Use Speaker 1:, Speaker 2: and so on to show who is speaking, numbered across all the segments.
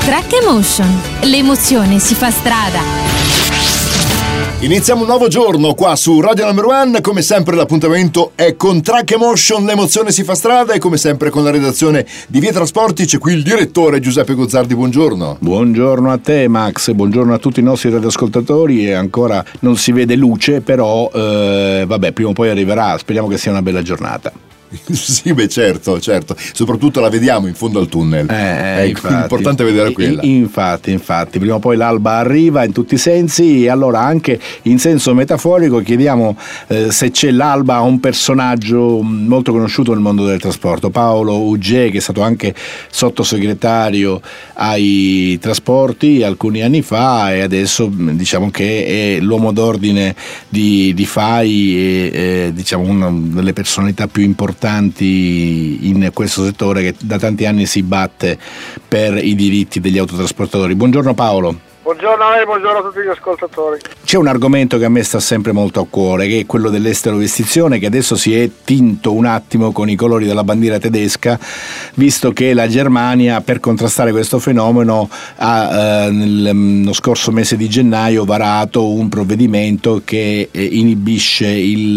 Speaker 1: Track Emotion. L'emozione si fa strada.
Speaker 2: Iniziamo un nuovo giorno qua su Radio Number One. Come sempre l'appuntamento è con Track Emotion, l'emozione si fa strada, e come sempre con la redazione di Via Trasporti c'è qui il direttore Giuseppe Gozzardi. Buongiorno.
Speaker 3: Buongiorno a te Max, buongiorno a tutti i nostri radioascoltatori. E ancora non si vede luce, però vabbè, prima o poi arriverà, speriamo che sia una bella giornata.
Speaker 2: Sì, beh, certo, soprattutto la vediamo in fondo al tunnel, è
Speaker 3: infatti,
Speaker 2: importante vedere quella.
Speaker 3: Infatti, prima o poi l'alba arriva in tutti i sensi, e allora anche in senso metaforico chiediamo se c'è l'alba a un personaggio molto conosciuto nel mondo del trasporto, Paolo Ugge, che è stato anche sottosegretario ai trasporti alcuni anni fa, e adesso diciamo che è l'uomo d'ordine di FAI e diciamo una delle personalità più importanti in questo settore, che da tanti anni si batte per i diritti degli autotrasportatori. Buongiorno Paolo.
Speaker 4: Buongiorno a lei, buongiorno a tutti gli ascoltatori.
Speaker 3: C'è un argomento che a me sta sempre molto a cuore, che è quello dell'esterovestizione, che adesso si è tinto un attimo con i colori della bandiera tedesca, visto che la Germania, per contrastare questo fenomeno, ha nello scorso mese di gennaio varato un provvedimento che inibisce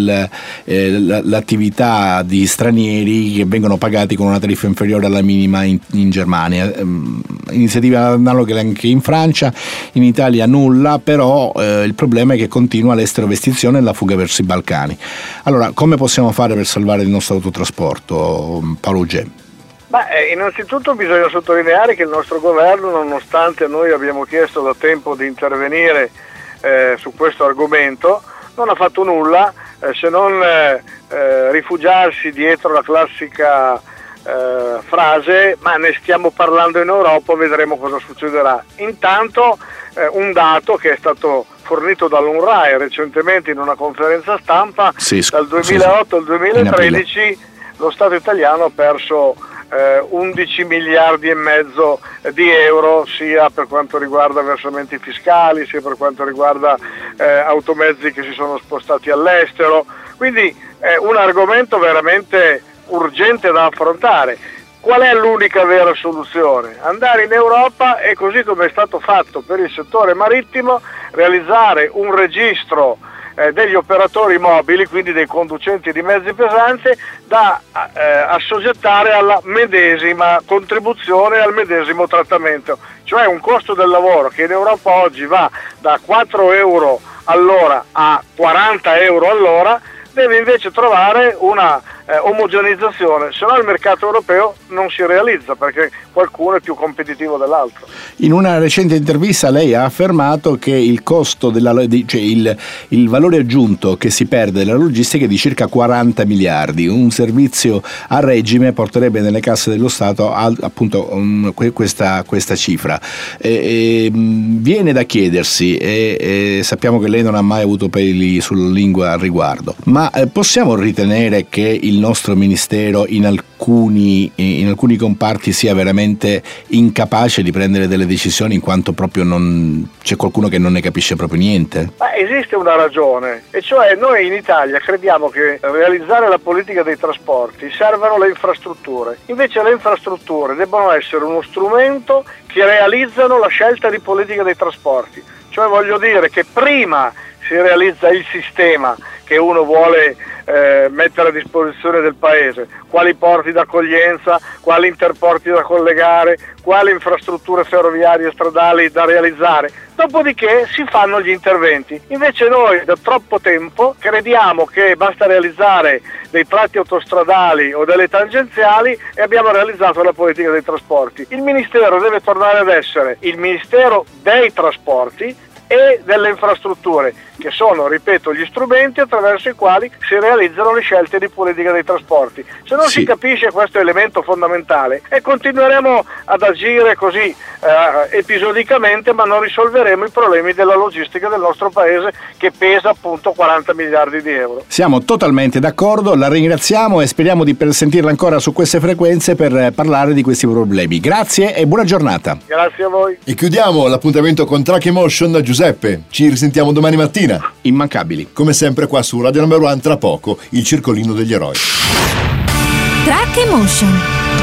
Speaker 3: l'attività di stranieri che vengono pagati con una tariffa inferiore alla minima in Germania. Iniziativa analoga anche in Francia. In Italia nulla, però il problema è che continua l'esterovestizione e la fuga verso i Balcani. Allora, come possiamo fare per salvare il nostro autotrasporto, Paolo Ugge?
Speaker 4: Innanzitutto bisogna sottolineare che il nostro governo, nonostante noi abbiamo chiesto da tempo di intervenire su questo argomento, non ha fatto nulla se non rifugiarsi dietro la classica frase: ma ne stiamo parlando in Europa, vedremo cosa succederà. Intanto un dato che è stato fornito dall'UNRWA recentemente in una conferenza stampa, dal 2008 al 2013 lo Stato italiano ha perso 11 miliardi e mezzo di euro, sia per quanto riguarda versamenti fiscali, sia per quanto riguarda automezzi che si sono spostati all'estero. Quindi è un argomento veramente urgente da affrontare. Qual è l'unica vera soluzione? Andare in Europa e, così come è stato fatto per il settore marittimo, realizzare un registro degli operatori mobili, quindi dei conducenti di mezzi pesanti, da assoggettare alla medesima contribuzione, al medesimo trattamento, cioè un costo del lavoro che in Europa oggi va da 4 euro all'ora a 40 euro all'ora, deve invece trovare una omogeneizzazione, se no il mercato europeo non si realizza, perché qualcuno è più competitivo dell'altro.
Speaker 3: In una recente intervista lei ha affermato che il costo il valore aggiunto che si perde della logistica è di circa 40 miliardi. Un servizio a regime porterebbe nelle casse dello Stato appunto questa cifra. Viene da chiedersi, e sappiamo che lei non ha mai avuto peli sulla lingua al riguardo, ma possiamo ritenere che il nostro ministero in alcuni comparti sia veramente incapace di prendere delle decisioni, in quanto proprio non c'è qualcuno che non ne capisce proprio niente?
Speaker 4: Ma esiste una ragione, e cioè noi in Italia crediamo che per realizzare la politica dei trasporti servano le infrastrutture. Invece le infrastrutture debbono essere uno strumento che realizzano la scelta di politica dei trasporti. Cioè, voglio dire che prima si realizza il sistema che uno vuole mettere a disposizione del paese, quali porti d'accoglienza, quali interporti da collegare, quali infrastrutture ferroviarie e stradali da realizzare, dopodiché si fanno gli interventi. Invece noi da troppo tempo crediamo che basta realizzare dei tratti autostradali o delle tangenziali e abbiamo realizzato la politica dei trasporti. Il Ministero deve tornare ad essere il Ministero dei trasporti e delle infrastrutture, che sono, ripeto, gli strumenti attraverso i quali si realizzano le scelte di politica dei trasporti. Se non si capisce questo elemento fondamentale, e continueremo ad agire così episodicamente, ma non risolveremo i problemi della logistica del nostro paese, che pesa appunto 40 miliardi di euro.
Speaker 3: Siamo totalmente d'accordo, la ringraziamo e speriamo di sentirla ancora su queste frequenze per parlare di questi problemi. Grazie e buona giornata.
Speaker 4: Grazie a voi.
Speaker 2: E chiudiamo l'appuntamento con Track Emotion. Giuseppe, ci risentiamo domani mattina.
Speaker 3: Immancabili.
Speaker 2: Come sempre qua su Radio Number One, tra poco il circolino degli eroi.
Speaker 1: Track Emotion.